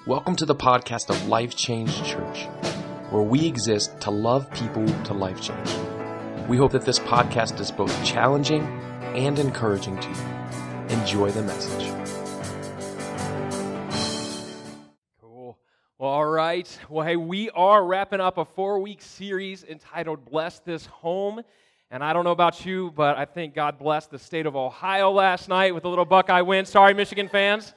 Welcome to the podcast of Life Change Church, where we exist to love people to life change. We hope that this podcast is both challenging and encouraging to you. Enjoy the message. Cool. Well, all right. Well, hey, we are wrapping up a 4-week series entitled Bless This Home. And I don't know about you, but I think God blessed the state of Ohio last night with a little Buckeye win. Sorry, Michigan fans.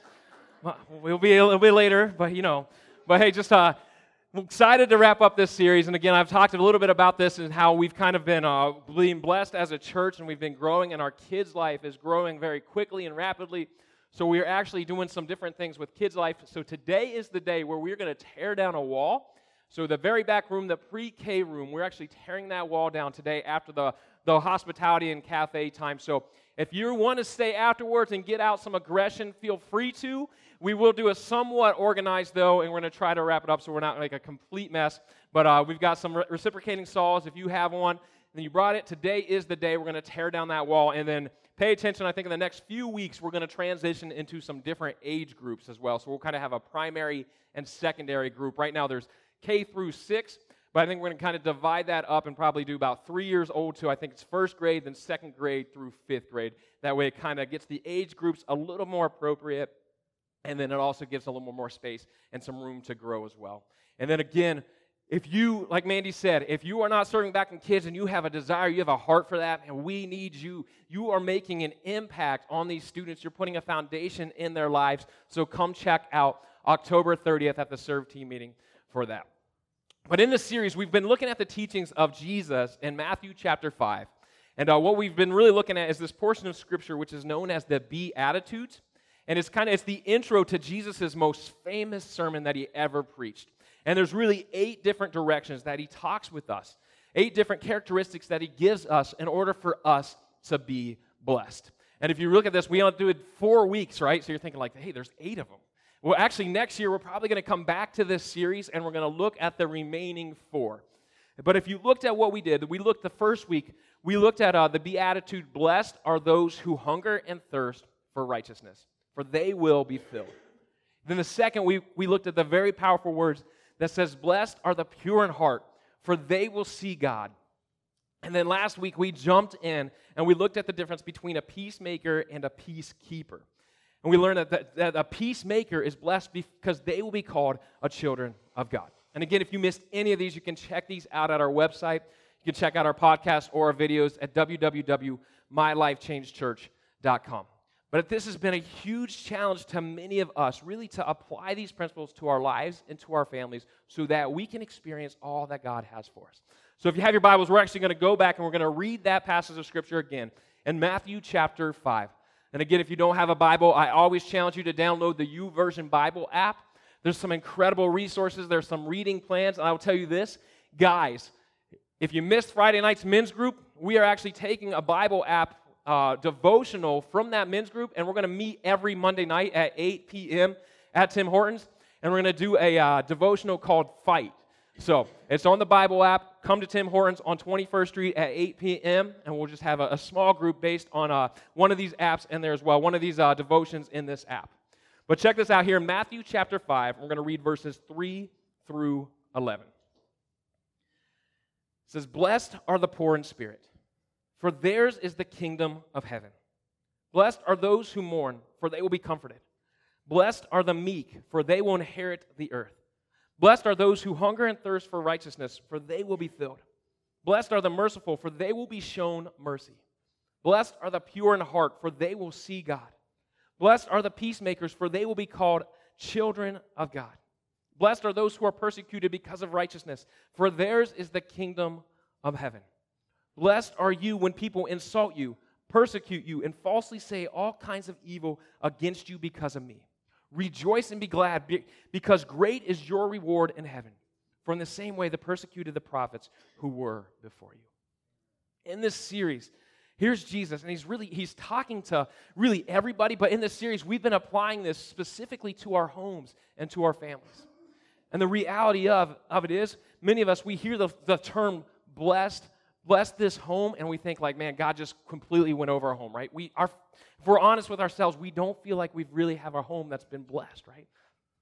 We'll be a little bit later, but hey, just excited to wrap up this series. And again, I've talked a little bit about this and how we've kind of been being blessed as a church, and we've been growing, and our kids' life is growing very quickly and rapidly. So we're actually doing some different things with kids' life. So today is the day where we're going to tear down a wall. So the very back room, the pre-K room, we're actually tearing that wall down today after the hospitality and cafe time. So if you want to stay afterwards and get out some aggression, feel free to. We will do a somewhat organized, though, and we're going to try to wrap it up so we're not like a complete mess. But we've got some reciprocating saws. If you have one, and you brought it, today is the day we're going to tear down that wall. And then pay attention, I think in the next few weeks, we're going to transition into some different age groups as well. So we'll kind of have a primary and secondary group. Right now, there's K through 6. But I think we're going to kind of divide that up and probably do about 3 years old to, I think it's first grade, then second grade through fifth grade. That way it kind of gets the age groups a little more appropriate, and then it also gives a little more space and some room to grow as well. And then again, if you, like Mandy said, if you are not serving back in kids and you have a desire, you have a heart for that, and we need you. You are making an impact on these students. You're putting a foundation in their lives. So come check out October 30th at the Serve Team meeting for that. But in this series, we've been looking at the teachings of Jesus in Matthew chapter 5. And what we've been really looking at is this portion of Scripture which is known as the Beatitudes. And it's the intro to Jesus' most famous sermon that he ever preached. And there's really 8 different directions that he talks with us. 8 different characteristics that he gives us in order for us to be blessed. And if you look at this, we only do it 4 weeks, right? So you're thinking like, hey, there's 8 of them. Well, actually, next year, we're probably going to come back to this series, and we're going to look at the remaining 4. But if you looked at what we did, the first week, we looked at the Beatitude, blessed are those who hunger and thirst for righteousness, for they will be filled. Then the second week, we looked at the very powerful words that says, blessed are the pure in heart, for they will see God. And then last week, we jumped in, and we looked at the difference between a peacemaker and a peacekeeper. And we learned that a peacemaker is blessed because they will be called a children of God. And again, if you missed any of these, you can check these out at our website. You can check out our podcast or our videos at www.mylifechangechurch.com. But this has been a huge challenge to many of us, really to apply these principles to our lives and to our families so that we can experience all that God has for us. So if you have your Bibles, we're actually going to go back and we're going to read that passage of Scripture again in Matthew chapter 5. And again, if you don't have a Bible, I always challenge you to download the YouVersion Bible app. There's some incredible resources. There's some reading plans. And I will tell you this, guys, if you missed Friday night's men's group, we are actually taking a Bible app devotional from that men's group, and we're going to meet every Monday night at 8 p.m. at Tim Hortons, and we're going to do a devotional called Fight. So it's on the Bible app. Come to Tim Hortons on 21st Street at 8 p.m., and we'll just have a small group based on one of these apps in there as well, one of these devotions in this app. But check this out here in Matthew chapter 5. We're going to read verses 3 through 11. It says, blessed are the poor in spirit, for theirs is the kingdom of heaven. Blessed are those who mourn, for they will be comforted. Blessed are the meek, for they will inherit the earth. Blessed are those who hunger and thirst for righteousness, for they will be filled. Blessed are the merciful, for they will be shown mercy. Blessed are the pure in heart, for they will see God. Blessed are the peacemakers, for they will be called children of God. Blessed are those who are persecuted because of righteousness, for theirs is the kingdom of heaven. Blessed are you when people insult you, persecute you, and falsely say all kinds of evil against you because of me. Rejoice and be glad, because great is your reward in heaven. For in the same way they persecuted the prophets who were before you. In this series, here's Jesus, and he's talking to really everybody, but in this series, we've been applying this specifically to our homes and to our families. And the reality of it is, many of us, we hear the term blessed this home, and we think like, man, God just completely went over our home, right? If we're honest with ourselves, we don't feel like we really have a home that's been blessed, right?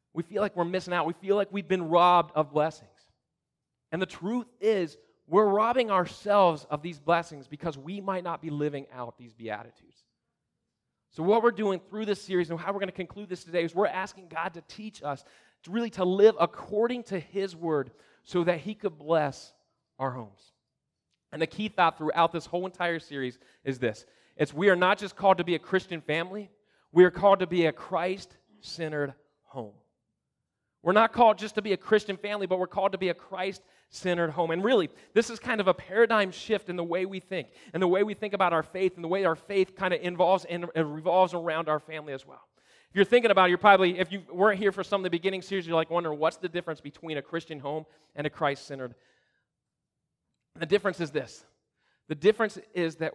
we feel like we're missing out. We feel like we've been robbed of blessings. And the truth is, we're robbing ourselves of these blessings because we might not be living out these Beatitudes. So what we're doing through this series and how we're going to conclude this today is we're asking God to teach us to live according to His Word so that He could bless our homes. And the key thought throughout this whole entire series is this. We are not just called to be a Christian family, we are called to be a Christ-centered home. We're not called just to be a Christian family, but we're called to be a Christ-centered home. And really, this is kind of a paradigm shift in the way we think, and the way we think about our faith, and the way our faith kind of involves and revolves around our family as well. If you're thinking about it, if you weren't here for some of the beginning series, you're like wondering what's the difference between a Christian home and a Christ-centered. The difference is this. The difference is that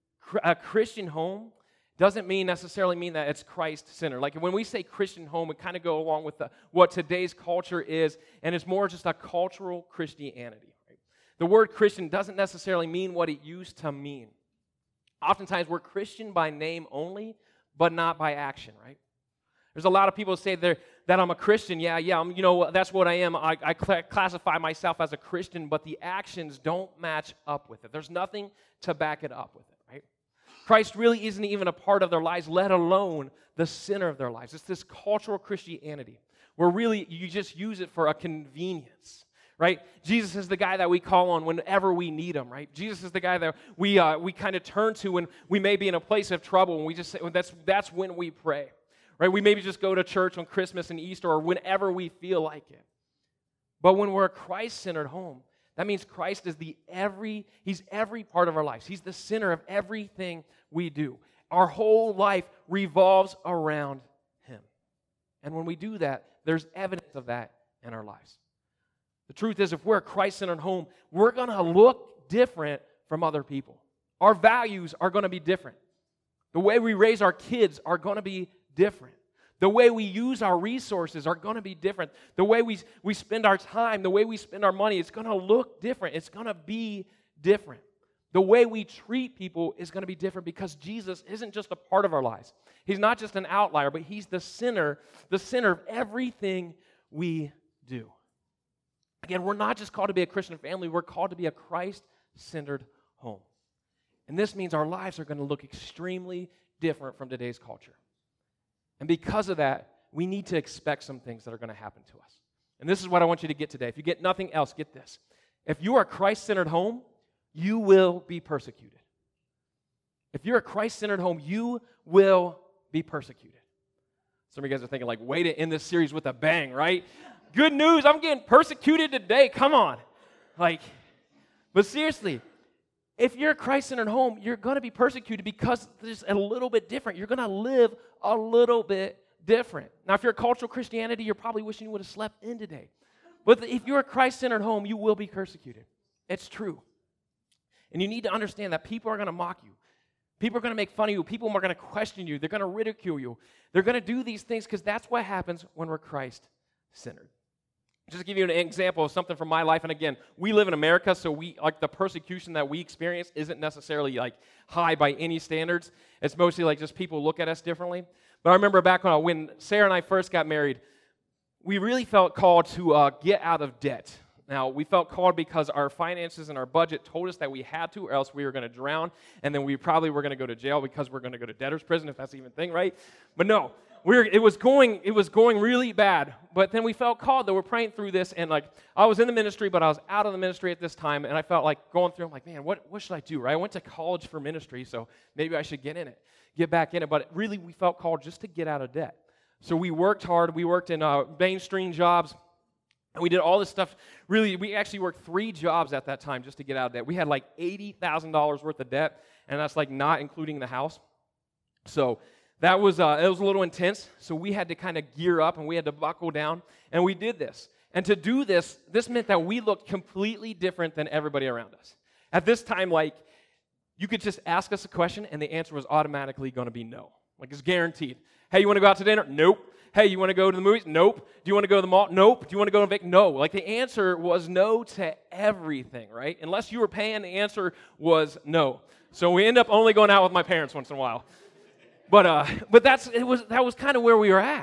a Christian home doesn't necessarily mean that it's Christ-centered. Like when we say Christian home, we kind of go along with what today's culture is, and it's more just a cultural Christianity. Right? The word Christian doesn't necessarily mean what it used to mean. Oftentimes, we're Christian by name only, but not by action, right? There's a lot of people who say that I'm a Christian. That's what I am. I classify myself as a Christian, but the actions don't match up with it. There's nothing to back it up with it, right? Christ really isn't even a part of their lives, let alone the center of their lives. It's this cultural Christianity where really you just use it for a convenience, right? Jesus is the guy that we call on whenever we need Him, right? Jesus is the guy that we kind of turn to when we may be in a place of trouble, and we just say, that's when we pray, right? We maybe just go to church on Christmas and Easter or whenever we feel like it. But when we're a Christ-centered home, that means Christ is He's every part of our lives. He's the center of everything we do. Our whole life revolves around Him. And when we do that, there's evidence of that in our lives. The truth is, if we're a Christ-centered home, we're going to look different from other people. Our values are going to be different. The way we raise our kids are going to be different. The way we use our resources are going to be different. The way we spend our time, the way we spend our money, it's going to look different. It's going to be different. The way we treat people is going to be different because Jesus isn't just a part of our lives. He's not just an outlier, but He's the center of everything we do. Again, we're not just called to be a Christian family, we're called to be a Christ-centered home. And this means our lives are going to look extremely different from today's culture. And because of that, we need to expect some things that are going to happen to us. And this is what I want you to get today. If you get nothing else, get this. If you are a Christ-centered home, you will be persecuted. If you're a Christ-centered home, you will be persecuted. Some of you guys are thinking, like, way to end this series with a bang, right? Good news, I'm getting persecuted today. Come on. But seriously, if you're a Christ-centered home, you're going to be persecuted because it's a little bit different. You're going to live a little bit different. Now, if you're a cultural Christianity, you're probably wishing you would have slept in today. But if you're a Christ-centered home, you will be persecuted. It's true. And you need to understand that people are going to mock you. People are going to make fun of you. People are going to question you. They're going to ridicule you. They're going to do these things because that's what happens when we're Christ-centered. Just to give you an example of something from my life, and again, we live in America, so the persecution that we experience isn't necessarily high by any standards. It's mostly just people look at us differently. But I remember back when Sarah and I first got married, we really felt called to get out of debt. Now, we felt called because our finances and our budget told us that we had to, or else we were going to drown, and then we probably were going to go to jail because we're going to go to debtor's prison, if that's even a thing, right? But no. It was going really bad, but then we felt called that we're praying through this, and I was in the ministry, but I was out of the ministry at this time, and I felt like going through, I'm like, man, what should I do, right? I went to college for ministry, so maybe I should get back in it, but really we felt called just to get out of debt. So we worked hard, we worked in mainstream jobs, and we did all this stuff. Really, we actually worked 3 jobs at that time just to get out of debt. We had $80,000 worth of debt, and that's not including the house. So it was a little intense, so we had to kind of gear up and we had to buckle down, and we did this. And to do this meant that we looked completely different than everybody around us. At this time, you could just ask us a question and the answer was automatically going to be no. It's guaranteed. Hey, you want to go out to dinner? Nope. Hey, you want to go to the movies? Nope. Do you want to go to the mall? Nope. Do you want to go to vacation? No. The answer was no to everything, right? Unless you were paying, the answer was no. So we end up only going out with my parents once in a while. But that was kind of where we were at.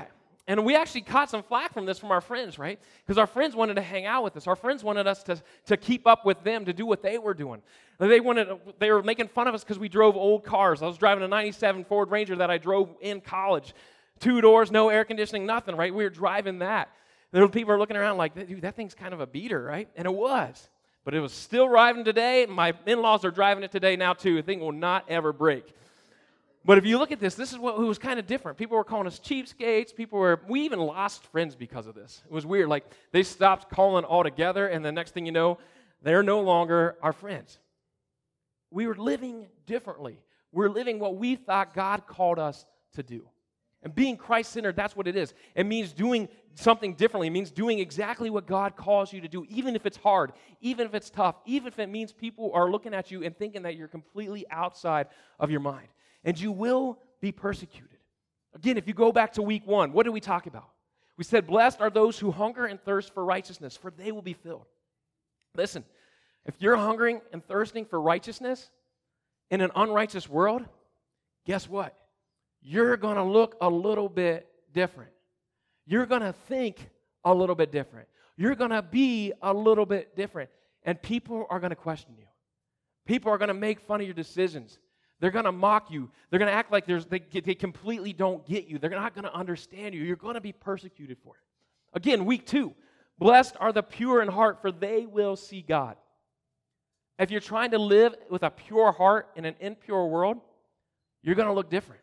And we actually caught some flack from this from our friends, right? Because our friends wanted to hang out with us. Our friends wanted us to keep up with them, to do what they were doing. They were making fun of us because we drove old cars. I was driving a 97 Ford Ranger that I drove in college. 2 doors, no air conditioning, nothing, right? We were driving that. People are looking around like, dude, that thing's kind of a beater, right? And it was. But it was still driving today. My in-laws are driving it today now, too. The thing will not ever break. But if you look at this is what was kind of different. People were calling us cheapskates. We even lost friends because of this. It was weird. Like, they stopped calling altogether, and the next thing you know, they're no longer our friends. We were living differently. We're living what we thought God called us to do. And being Christ-centered, that's what it is. It means doing something differently. It means doing exactly what God calls you to do, even if it's hard, even if it's tough, even if it means people are looking at you and thinking that you're completely outside of your mind. And you will be persecuted. Again, if you go back to week 1, what did we talk about? We said, blessed are those who hunger and thirst for righteousness, for they will be filled. Listen, if you're hungering and thirsting for righteousness in an unrighteous world, guess what? You're going to look a little bit different. You're going to think a little bit different. You're going to be a little bit different. And people are going to question you. People are going to make fun of your decisions. They're going to mock you. They're going to act like they completely don't get you. They're not going to understand you. You're going to be persecuted for it. Again, week 2, blessed are the pure in heart, for they will see God. If you're trying to live with a pure heart in an impure world, you're going to look different.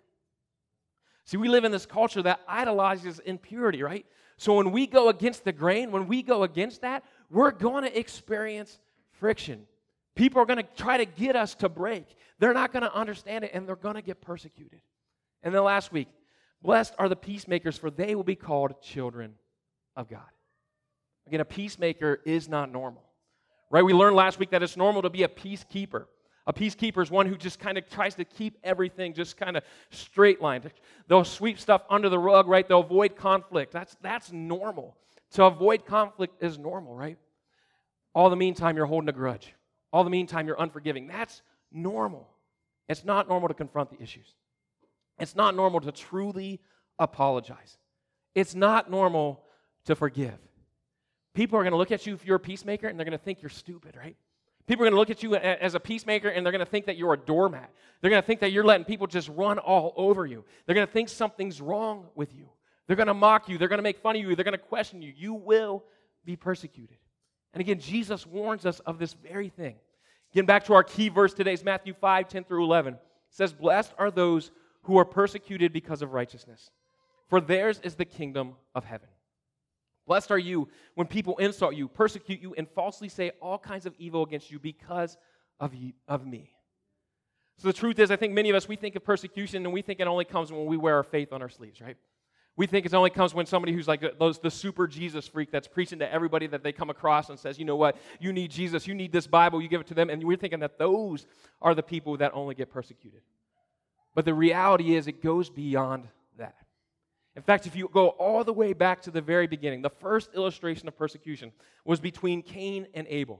See, we live in this culture that idolizes impurity, right? So when we go against the grain, when we go against that, we're going to experience friction. People are going to try to get us to break. They're not going to understand it, and they're going to get persecuted. And then last week, blessed are the peacemakers, for they will be called children of God. Again, a peacemaker is not normal, right? We learned last week that it's normal to be a peacekeeper. A peacekeeper is one who just kind of tries to keep everything just kind of straight lined. They'll sweep stuff under the rug, right? They'll avoid conflict. That's normal. To avoid conflict is normal, right? All the meantime, you're holding a grudge. All the meantime, you're unforgiving. That's normal. It's not normal to confront the issues. It's not normal to truly apologize. It's not normal to forgive. People are going to look at you if you're a peacemaker, and they're going to think you're stupid, right? People are going to look at you as a peacemaker, and they're going to think that you're a doormat. They're going to think that you're letting people just run all over you. They're going to think something's wrong with you. They're going to mock you. They're going to make fun of you. They're going to question you. You will be persecuted. And again, Jesus warns us of this very thing. Getting back to our key verse today is Matthew 5, 10 through 11. It says, blessed are those who are persecuted because of righteousness, for theirs is the kingdom of heaven. Blessed are you when people insult you, persecute you, and falsely say all kinds of evil against you because of me. So the truth is, I think many of us, we think of persecution and we think it only comes when we wear our faith on our sleeves, right? We think it only comes when somebody who's like the super Jesus freak that's preaching to everybody that they come across and says, you know what, you need Jesus, you need this Bible, you give it to them, and we're thinking that those are the people that only get persecuted. But the reality is it goes beyond that. In fact, if you go all the way back to the very beginning, the first illustration of persecution was between Cain and Abel.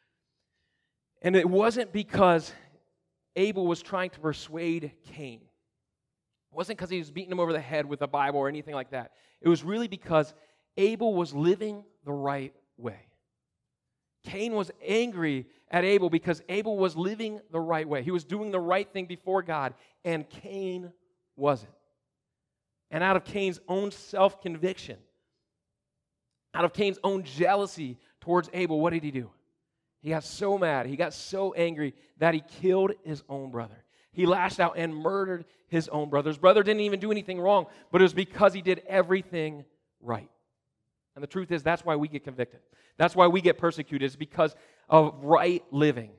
And it wasn't because Abel was trying to persuade Cain. It wasn't because he was beating him over the head with a Bible or anything like that. It was really because Abel was living the right way. Cain was angry at Abel because Abel was living the right way. He was doing the right thing before God, and Cain wasn't. And out of Cain's own self-conviction, out of Cain's own jealousy towards Abel, what did he do? He got so mad, he got so angry that he killed his own brother. He lashed out and murdered his own brother. His brother didn't even do anything wrong, but it was because he did everything right. And the truth is, that's why we get convicted. That's why we get persecuted. It's because of right living.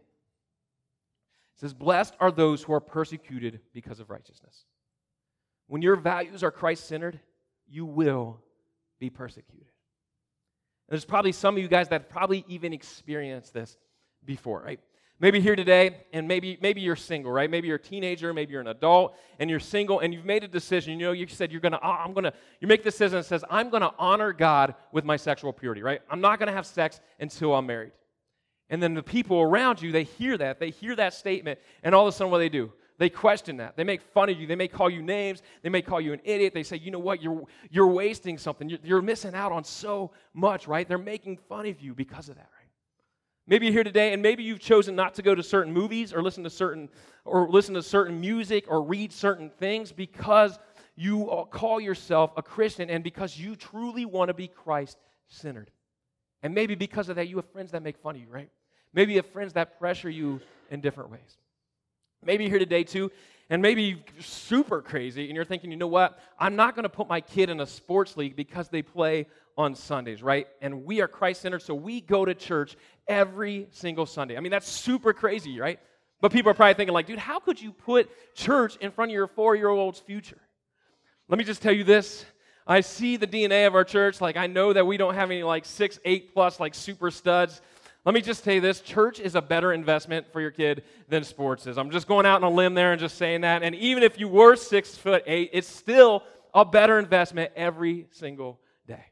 It says, blessed are those who are persecuted because of righteousness. When your values are Christ-centered, you will be persecuted. And there's probably some of you guys that probably even experienced this before, right? Maybe here today, and maybe you're single, right? Maybe you're a teenager, maybe you're an adult, and you're single, and you've made a decision. You know, you said you make this decision that says, I'm going to honor God with my sexual purity, right? I'm not going to have sex until I'm married. And then the people around you, they hear that statement, and all of a sudden what do? They question that. They make fun of you. They may call you names. They may call you an idiot. They say, you know what, you're wasting something. You're missing out on so much, right? They're making fun of you because of that, right? Maybe you're here today, and maybe you've chosen not to go to certain movies or listen to certain music or read certain things because you call yourself a Christian and because you truly want to be Christ-centered. And maybe because of that, you have friends that make fun of you, right? Maybe you have friends that pressure you in different ways. Maybe you're here today too, and maybe you're super crazy, and you're thinking, you know what? I'm not going to put my kid in a sports league because they play on Sundays, right? And we are Christ-centered, so we go to church every single Sunday. I mean, that's super crazy, right? But people are probably thinking like, dude, how could you put church in front of your 4-year-old's future? Let me just tell you this. I see the DNA of our church. Like, I know that we don't have any like 6, 8+ like super studs. Let me just tell you this. Church is a better investment for your kid than sports is. I'm just going out on a limb there and just saying that. And even if you were 6'8", it's still a better investment every single day.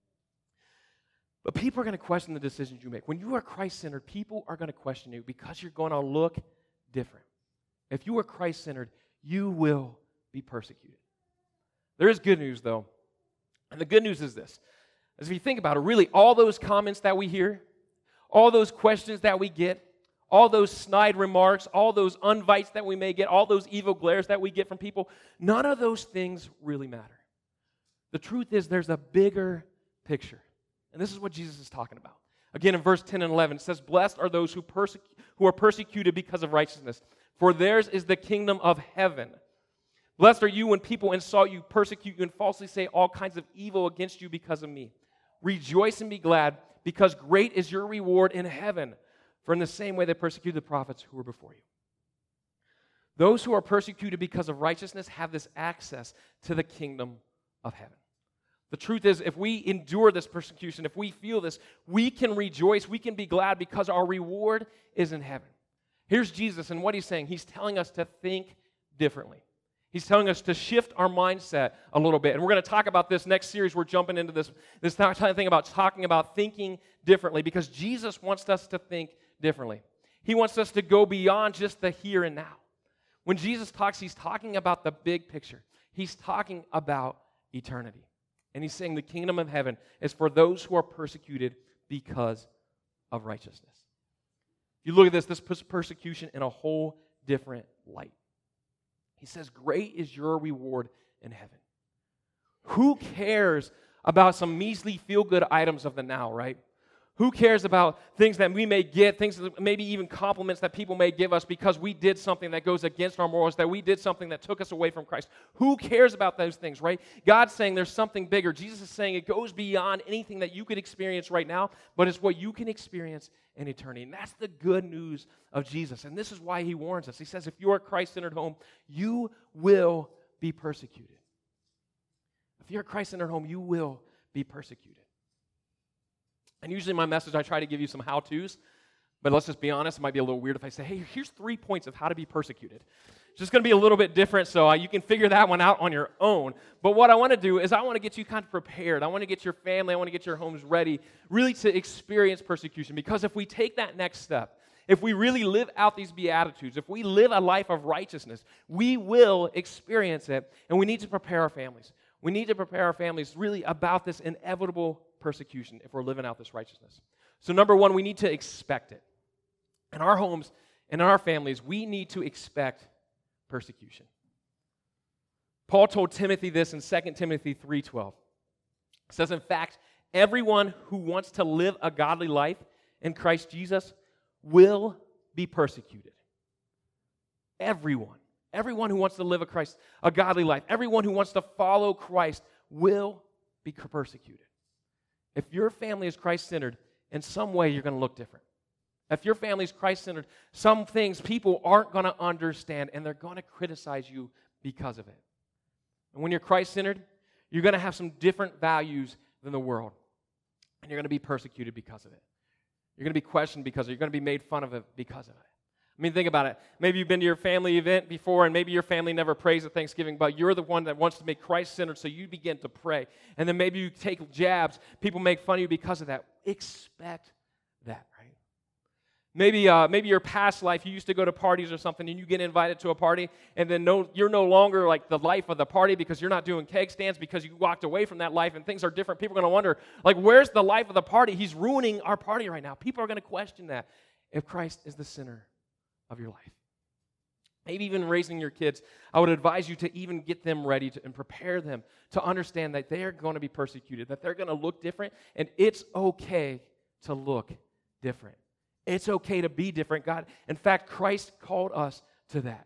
But people are going to question the decisions you make. When you are Christ-centered, people are going to question you because you're going to look different. If you are Christ-centered, you will be persecuted. There is good news, though. And the good news is this. As if you think about it, really, all those comments that we hear, all those questions that we get, all those snide remarks, all those invites that we may get, all those evil glares that we get from people, none of those things really matter. The truth is there's a bigger picture. And this is what Jesus is talking about. Again, in verse 10 and 11, it says, "Blessed are those who are persecuted because of righteousness, for theirs is the kingdom of heaven. Blessed are you when people insult you, persecute you, and falsely say all kinds of evil against you because of me. Rejoice and be glad, because great is your reward in heaven. For in the same way they persecuted the prophets who were before you." Those who are persecuted because of righteousness have this access to the kingdom of heaven. The truth is, if we endure this persecution, if we feel this, we can rejoice, we can be glad because our reward is in heaven. Here's Jesus, and what he's saying, he's telling us to think differently. He's telling us to shift our mindset a little bit. And we're going to talk about this next series. We're jumping into this thing about talking about thinking differently because Jesus wants us to think differently. He wants us to go beyond just the here and now. When Jesus talks, he's talking about the big picture. He's talking about eternity. And he's saying the kingdom of heaven is for those who are persecuted because of righteousness. If you look at this puts persecution in a whole different light. He says, great is your reward in heaven. Who cares about some measly feel-good items of the now, right? Who cares about things that we may get, things that maybe even compliments that people may give us because we did something that goes against our morals, that we did something that took us away from Christ? Who cares about those things, right? God's saying there's something bigger. Jesus is saying it goes beyond anything that you could experience right now, but it's what you can experience in eternity. And that's the good news of Jesus. And this is why he warns us. He says, if you are a Christ-centered home, you will be persecuted. If you're a Christ-centered home, you will be persecuted. And usually my message, I try to give you some how-tos, but let's just be honest, it might be a little weird if I say, hey, here's 3 points of how to be persecuted. It's just going to be a little bit different, so you can figure that one out on your own. But what I want to do is I want to get you kind of prepared. I want to get your family, I want to get your homes ready, really to experience persecution. Because if we take that next step, if we really live out these Beatitudes, if we live a life of righteousness, we will experience it, and we need to prepare our families. We need to prepare our families really about this inevitable persecution if we're living out this righteousness. So number one, we need to expect it. In our homes and in our families, we need to expect persecution. Paul told Timothy this in 2 Timothy 3:12. It says, in fact, everyone who wants to live a godly life in Christ Jesus will be persecuted. Everyone. Everyone who wants to live a godly life, everyone who wants to follow Christ will be persecuted. If your family is Christ-centered, in some way you're going to look different. If your family is Christ-centered, some things people aren't going to understand, and they're going to criticize you because of it. And when you're Christ-centered, you're going to have some different values than the world, and you're going to be persecuted because of it. You're going to be questioned because of it. You're going to be made fun of it because of it. I mean, think about it. Maybe you've been to your family event before, and maybe your family never prays at Thanksgiving, but you're the one that wants to make Christ-centered, so you begin to pray. And then maybe you take jabs. People make fun of you because of that. Expect that, right? Maybe your past life, you used to go to parties or something, and you get invited to a party, and then you're no longer like the life of the party because you're not doing keg stands because you walked away from that life and things are different. People are going to wonder, like, where's the life of the party? He's ruining our party right now. People are going to question that if Christ is the center of your life. Maybe even raising your kids, I would advise you to even get them ready and prepare them to understand that they are going to be persecuted, that they're going to look different, and it's okay to look different. It's okay to be different. God, in fact, Christ called us to that.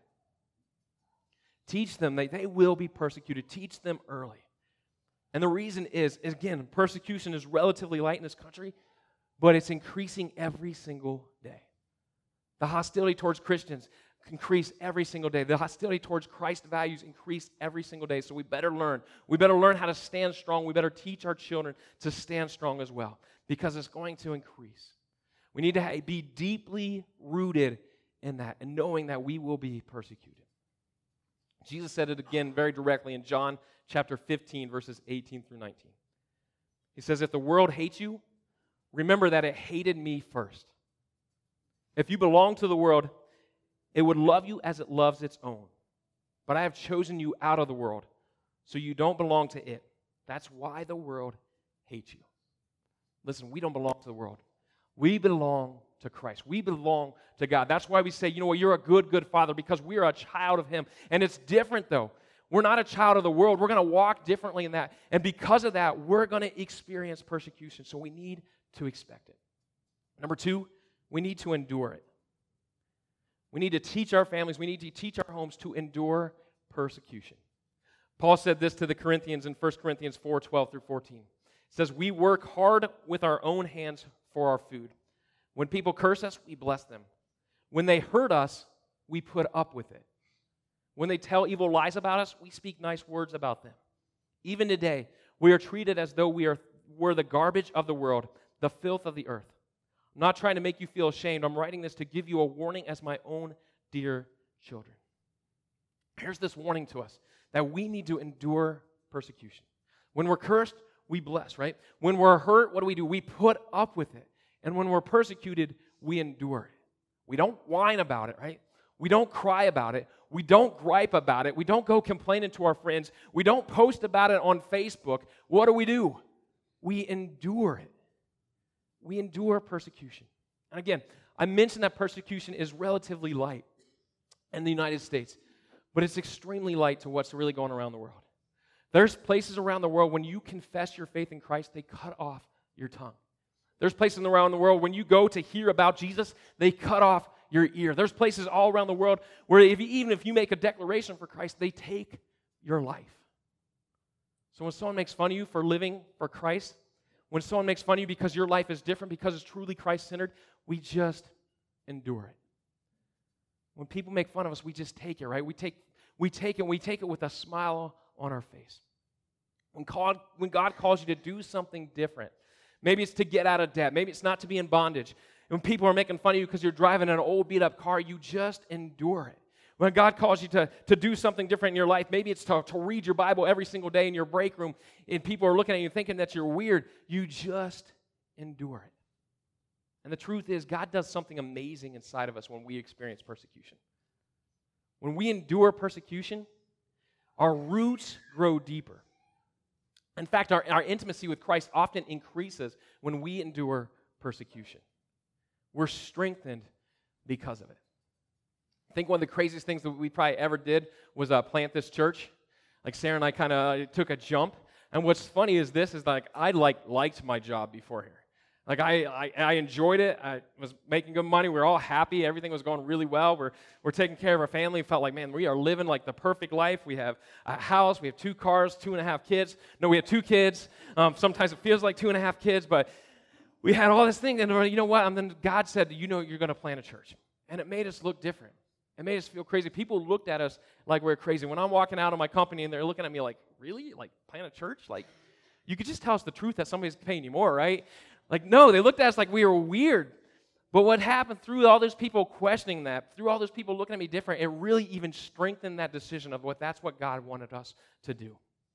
Teach them that they will be persecuted. Teach them early. And the reason is, again, persecution is relatively light in this country, but it's increasing every single day. The hostility towards Christians increase every single day. The hostility towards Christ's values increase every single day. So we better learn. We better learn how to stand strong. We better teach our children to stand strong as well, because it's going to increase. We need to be deeply rooted in that and knowing that we will be persecuted. Jesus said it again very directly in John chapter 15, verses 18 through 19. He says, if the world hates you, remember that it hated me first. If you belong to the world, it would love you as it loves its own. But I have chosen you out of the world, so you don't belong to it. That's why the world hates you. Listen, we don't belong to the world. We belong to Christ. We belong to God. That's why we say, you know what, you're a good, good father, because we are a child of Him. And it's different, though. We're not a child of the world. We're going to walk differently in that. And because of that, we're going to experience persecution. So we need to expect it. Number two, we need to endure it. We need to teach our families, we need to teach our homes to endure persecution. Paul said this to the Corinthians in 1 Corinthians 4:12 through 14. It says, we work hard with our own hands for our food. When people curse us, we bless them. When they hurt us, we put up with it. When they tell evil lies about us, we speak nice words about them. Even today, we are treated as though we're the garbage of the world, the filth of the earth. I'm not trying to make you feel ashamed. I'm writing this to give you a warning as my own dear children. Here's this warning to us, that we need to endure persecution. When we're cursed, we bless, right? When we're hurt, what do? We put up with it. And when we're persecuted, we endure it. We don't whine about it, right? We don't cry about it. We don't gripe about it. We don't go complaining to our friends. We don't post about it on Facebook. What do? We endure it. We endure persecution. And again, I mentioned that persecution is relatively light in the United States, but it's extremely light to what's really going around the world. There's places around the world when you confess your faith in Christ, they cut off your tongue. There's places around the world when you go to hear about Jesus, they cut off your ear. There's places all around the world where even if you make a declaration for Christ, they take your life. So when someone makes fun of you for living for Christ, when someone makes fun of you because your life is different, because it's truly Christ-centered, we just endure it. When people make fun of us, we just take it, right? We take it with a smile on our face. When God calls you to do something different, maybe it's to get out of debt, maybe it's not to be in bondage. When people are making fun of you because you're driving an old beat-up car, you just endure it. When God calls you to do something different in your life, maybe it's to read your Bible every single day in your break room, and people are looking at you thinking that you're weird, you just endure it. And the truth is, God does something amazing inside of us when we experience persecution. When we endure persecution, our roots grow deeper. In fact, our intimacy with Christ often increases when we endure persecution. We're strengthened because of it. I think one of the craziest things that we probably ever did was plant this church. Like Sarah and I kind of took a jump. And what's funny is I liked my job before here. Like I enjoyed it. I was making good money. We were all happy. Everything was going really well. We're taking care of our family. It felt like, man, we are living like the perfect life. We have a house. We have 2 cars, 2.5 kids. No, we have 2 kids. Sometimes it feels like 2.5 kids, but we had all this thing. And you know what? And then God said, you know, you're going to plant a church. And it made us look different. It made us feel crazy. People looked at us like we're crazy. When I'm walking out of my company and they're looking at me like, really? Like, plant a church? Like, you could just tell us the truth that somebody's paying you more, right? Like, no, they looked at us like we were weird. But what happened through all those people questioning that, through all those people looking at me different, it really even strengthened that decision of that's what God wanted us to do.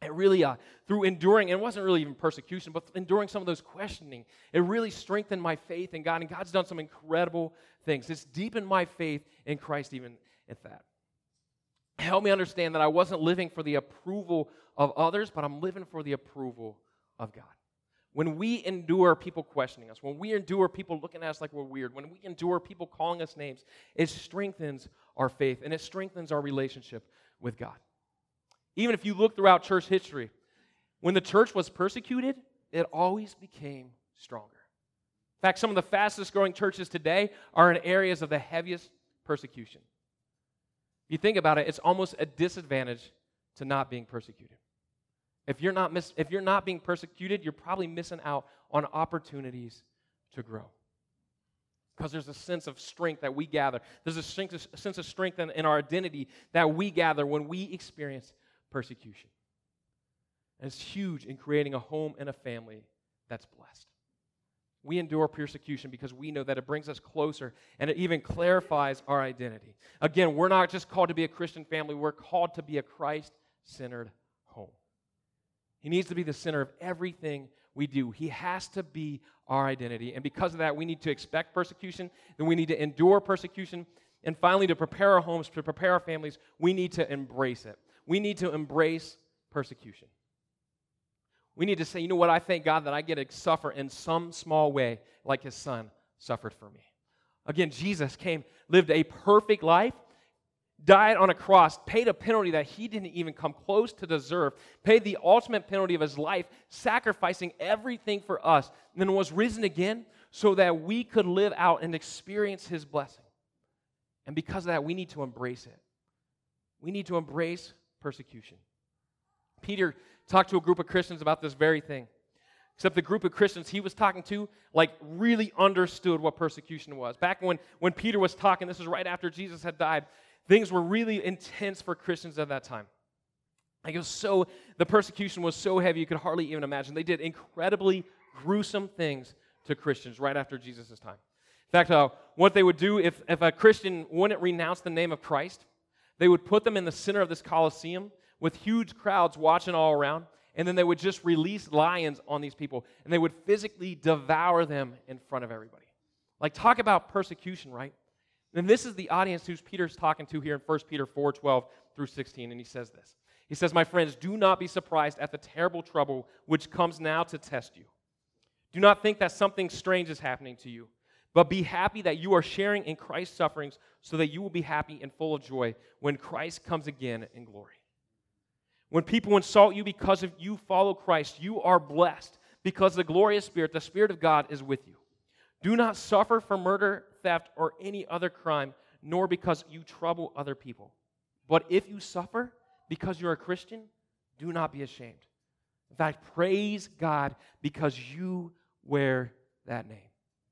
It really, through enduring, and it wasn't really even persecution, but enduring some of those questioning, it really strengthened my faith in God, and God's done some incredible things. It's deepened my faith in Christ even at that. It helped me understand that I wasn't living for the approval of others, but I'm living for the approval of God. When we endure people questioning us, when we endure people looking at us like we're weird, when we endure people calling us names, it strengthens our faith, and it strengthens our relationship with God. Even if you look throughout church history, when the church was persecuted, it always became stronger. In fact, some of the fastest growing churches today are in areas of the heaviest persecution. If you think about it, it's almost a disadvantage to not being persecuted. If you're not being persecuted, you're probably missing out on opportunities to grow. Because there's a sense of strength that we gather. There's a sense of strength in our identity that we gather when we experience persecution. And it's huge in creating a home and a family that's blessed. We endure persecution because we know that it brings us closer and it even clarifies our identity. Again, we're not just called to be a Christian family, we're called to be a Christ-centered home. He needs to be the center of everything we do. He has to be our identity. And because of that, we need to expect persecution, then we need to endure persecution, and finally, to prepare our homes, to prepare our families, we need to embrace it. We need to embrace persecution. We need to say, you know what, I thank God that I get to suffer in some small way like his son suffered for me. Again, Jesus came, lived a perfect life, died on a cross, paid a penalty that he didn't even come close to deserve, paid the ultimate penalty of his life, sacrificing everything for us, and then was risen again so that we could live out and experience his blessing. And because of that, we need to embrace it. We need to embrace persecution. Peter talked to a group of Christians about this very thing. Except the group of Christians he was talking to, really understood what persecution was. Back when Peter was talking, this was right after Jesus had died, things were really intense for Christians at that time. The persecution was so heavy you could hardly even imagine. They did incredibly gruesome things to Christians right after Jesus' time. In fact, what they would do if a Christian wouldn't renounce the name of Christ, they would put them in the center of this Colosseum with huge crowds watching all around, and then they would just release lions on these people, and they would physically devour them in front of everybody. Talk about persecution, right? And this is the audience who Peter's talking to here in 1 Peter 4:12 through 16, and he says this. He says, "My friends, do not be surprised at the terrible trouble which comes now to test you. Do not think that something strange is happening to you, but be happy that you are sharing in Christ's sufferings so that you will be happy and full of joy when Christ comes again in glory. When people insult you because of you follow Christ, you are blessed because the glorious Spirit, the Spirit of God, is with you. Do not suffer for murder, theft, or any other crime, nor because you trouble other people. But if you suffer because you're a Christian, do not be ashamed. In fact, praise God because you wear that name."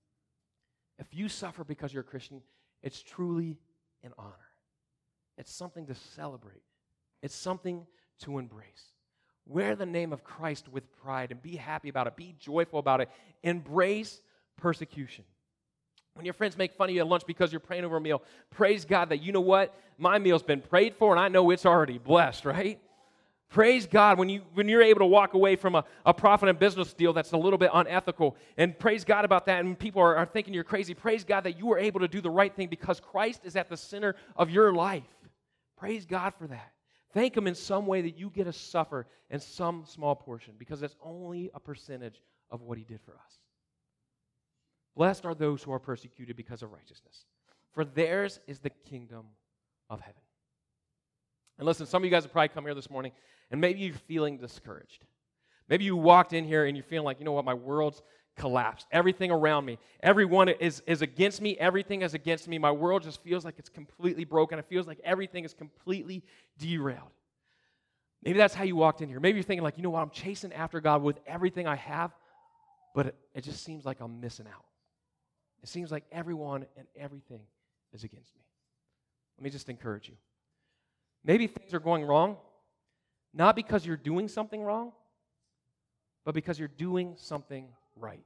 If you suffer because you're a Christian, it's truly an honor. It's something to celebrate. It's something to embrace. Wear the name of Christ with pride and be happy about it. Be joyful about it. Embrace persecution. When your friends make fun of you at lunch because you're praying over a meal, praise God that, you know what, my meal's been prayed for and I know it's already blessed, right? Praise God when you're able to walk away from a profit and business deal that's a little bit unethical, and praise God about that, and people are thinking you're crazy. Praise God that you were able to do the right thing because Christ is at the center of your life. Praise God for that. Thank Him in some way that you get to suffer in some small portion because it's only a percentage of what He did for us. Blessed are those who are persecuted because of righteousness, for theirs is the kingdom of heaven. And listen, some of you guys have probably come here this morning, and maybe you're feeling discouraged. Maybe you walked in here and you're feeling like, you know what, my world's collapsed. Everything around me, everyone is against me. Everything is against me. My world just feels like it's completely broken. It feels like everything is completely derailed. Maybe that's how you walked in here. Maybe you're thinking like, you know what, I'm chasing after God with everything I have, but it just seems like I'm missing out. It seems like everyone and everything is against me. Let me just encourage you. Maybe things are going wrong, not because you're doing something wrong, but because you're doing something right.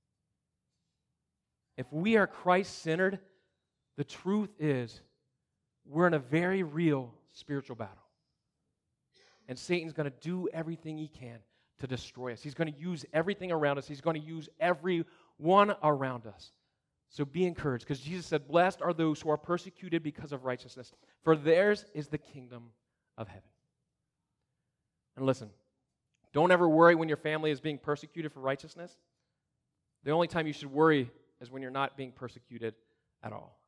If we are Christ-centered, the truth is we're in a very real spiritual battle. And Satan's going to do everything he can to destroy us. He's going to use everything around us. He's going to use everyone around us. So be encouraged, because Jesus said, blessed are those who are persecuted because of righteousness, for theirs is the kingdom of heaven. And listen, don't ever worry when your family is being persecuted for righteousness. The only time you should worry is when you're not being persecuted at all.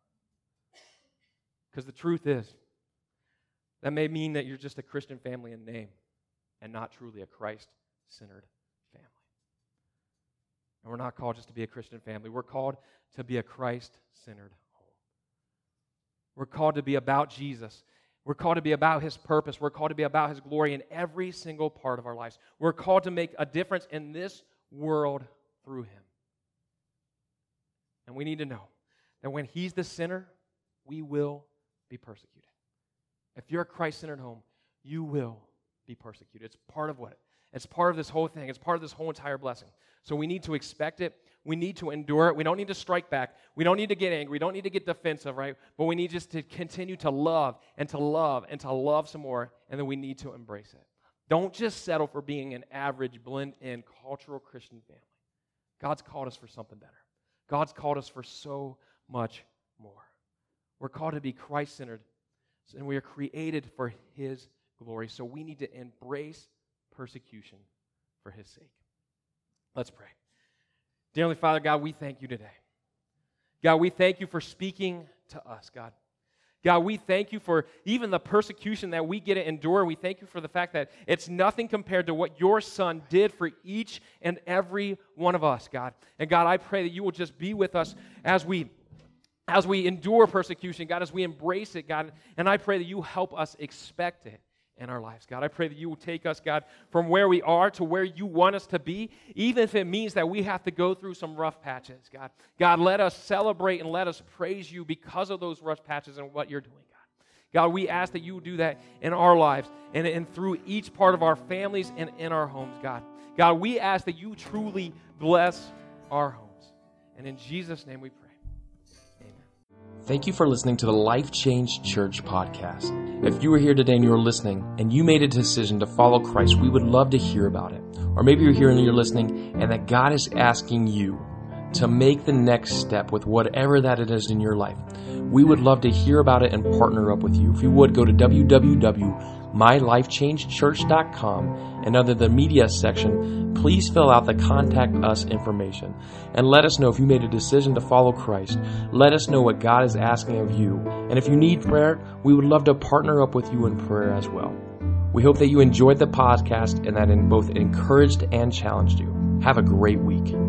Because the truth is, that may mean that you're just a Christian family in name and not truly a Christ-centered family. And we're not called just to be a Christian family. We're called to be a Christ-centered home. We're called to be about Jesus. We're called to be about His purpose. We're called to be about His glory in every single part of our lives. We're called to make a difference in this world through Him. And we need to know that when He's the center, we will be persecuted. If you're a Christ-centered home, you will be persecuted. It's part of what? It's part of this whole thing. It's part of this whole entire blessing. So we need to expect it. We need to endure it. We don't need to strike back. We don't need to get angry. We don't need to get defensive, right? But we need just to continue to love and to love and to love some more, and then we need to embrace it. Don't just settle for being an average, blend-in, cultural Christian family. God's called us for something better. God's called us for so much more. We're called to be Christ-centered, and we are created for His glory. So we need to embrace persecution for His sake. Let's pray. Dear Heavenly Father, God, we thank You today. God, we thank You for speaking to us, God. God, we thank You for even the persecution that we get to endure. We thank You for the fact that it's nothing compared to what Your Son did for each and every one of us, God. And God, I pray that You will just be with us as we endure persecution, God, as we embrace it, God. And I pray that You help us expect it in our lives, God. I pray that You will take us, God, from where we are to where You want us to be, even if it means that we have to go through some rough patches, God. God, let us celebrate and let us praise You because of those rough patches and what You're doing, God. God, we ask that You will do that in our lives and through each part of our families and in our homes, God. God, we ask that You truly bless our homes. And in Jesus' name we pray. Thank you for listening to the Life Change Church podcast. If you were here today and you were listening and you made a decision to follow Christ, we would love to hear about it. Or maybe you're here and you're listening and that God is asking you to make the next step with whatever that it is in your life. We would love to hear about it and partner up with you. If you would, go to www.mylifechangechurch.com, and under the media section, please fill out the contact us information and let us know if you made a decision to follow Christ. Let us know what God is asking of you. And if you need prayer, we would love to partner up with you in prayer as well. We hope that you enjoyed the podcast and that it both encouraged and challenged you. Have a great week.